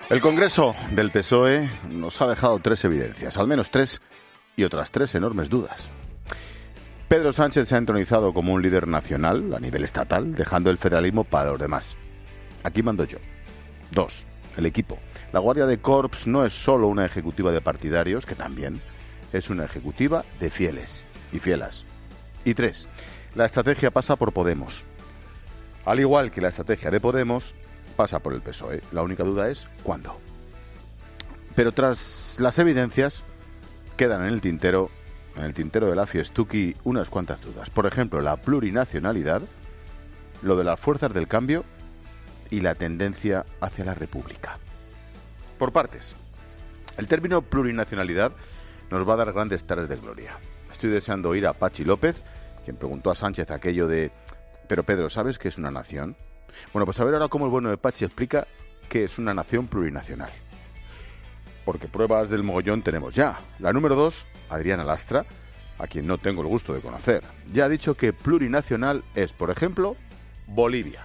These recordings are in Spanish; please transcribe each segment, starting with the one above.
El Congreso del PSOE nos ha dejado tres evidencias, al menos tres, y otras tres enormes dudas. Pedro Sánchez se ha entronizado como un líder nacional a nivel estatal, dejando el federalismo para los demás. Aquí mando yo. 2. El equipo. La Guardia de Corps no es solo una ejecutiva de partidarios, que también es una ejecutiva de fieles y fielas. Y 3. La estrategia pasa por Podemos. Al igual que la estrategia de Podemos, pasa por el PSOE. La única duda es ¿cuándo? Pero tras las evidencias, quedan en el tintero de la fiestuki, unas cuantas dudas. Por ejemplo, la plurinacionalidad, lo de las fuerzas del cambio y la tendencia hacia la república. Por partes. El término plurinacionalidad nos va a dar grandes tardes de gloria. Estoy deseando oír a Pachi López, quien preguntó a Sánchez aquello de «Pero Pedro, ¿sabes qué es una nación?» Bueno, pues a ver ahora cómo el bueno de Pachi explica qué es una nación plurinacional. Porque pruebas del mogollón tenemos ya. La número 2, Adriana Lastra, a quien no tengo el gusto de conocer, ya ha dicho que plurinacional es, por ejemplo, Bolivia.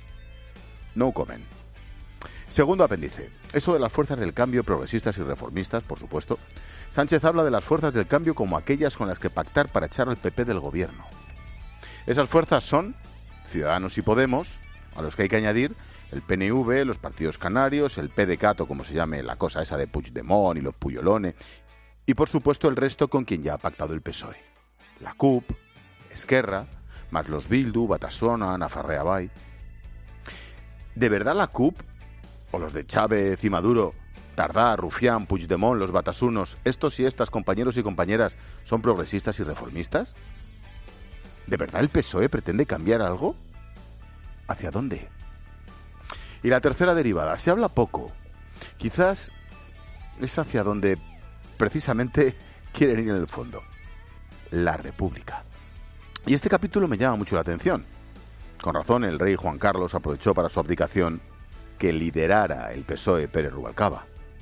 No comment. Segundo apéndice. Eso de las fuerzas del cambio, progresistas y reformistas, por supuesto. Sánchez habla de las fuerzas del cambio como aquellas con las que pactar para echar al PP del gobierno. Esas fuerzas son Ciudadanos y Podemos, a los que hay que añadir el PNV, los partidos canarios, el PDeCAT, o como se llame la cosa esa de Puigdemont y los Puyolones, y por supuesto el resto con quien ya ha pactado el PSOE. La CUP, Esquerra, más los Bildu, Batasuna, Nafarrea Bay. ¿De verdad la CUP, o los de Chávez y Maduro, Tardá, Rufián, Puigdemont, los batasunos, estos y estas compañeros y compañeras son progresistas y reformistas? ¿De verdad el PSOE pretende cambiar algo? ¿Hacia dónde? Y la tercera derivada, se habla poco. Quizás es hacia donde precisamente quieren ir en el fondo. La República. Y este capítulo me llama mucho la atención. Con razón, el rey Juan Carlos aprovechó para su abdicación que liderara el PSOE Pérez Rubalcaba.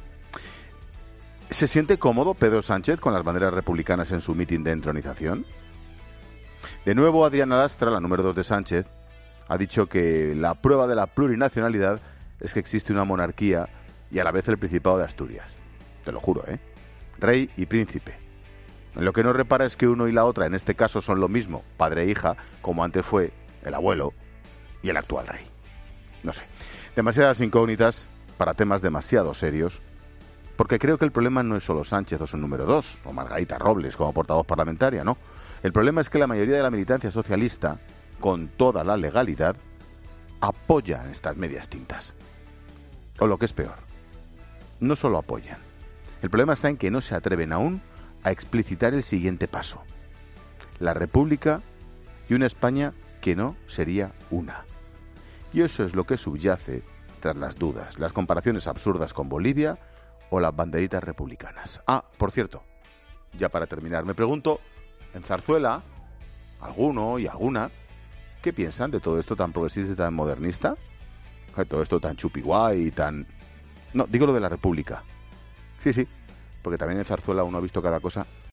¿Se siente cómodo Pedro Sánchez con las banderas republicanas en su mitin de entronización? De nuevo, Adriana Lastra, la número 2 de Sánchez, ha dicho que la prueba de la plurinacionalidad es que existe una monarquía y a la vez el Principado de Asturias. Te lo juro, ¿eh? Rey y príncipe. En lo que no repara es que uno y la otra en este caso son lo mismo, padre e hija, como antes fue el abuelo y el actual rey. No sé. Demasiadas incógnitas para temas demasiado serios, porque creo que el problema no es solo Sánchez o su número 2, o Margarita Robles como portavoz parlamentaria, no. El problema es que la mayoría de la militancia socialista, con toda la legalidad, apoyan estas medias tintas. O lo que es peor, no solo apoyan. El problema está en que no se atreven aún a explicitar el siguiente paso. La República y una España que no sería una. Y eso es lo que subyace tras las dudas, las comparaciones absurdas con Bolivia o las banderitas republicanas. Ah, por cierto, ya para terminar, me pregunto, en Zarzuela, alguno y alguna, ¿qué piensan de todo esto tan progresista y tan modernista? De todo esto tan chupiguay y tan... No, digo lo de la República. Sí, porque también en Zarzuela uno ha visto cada cosa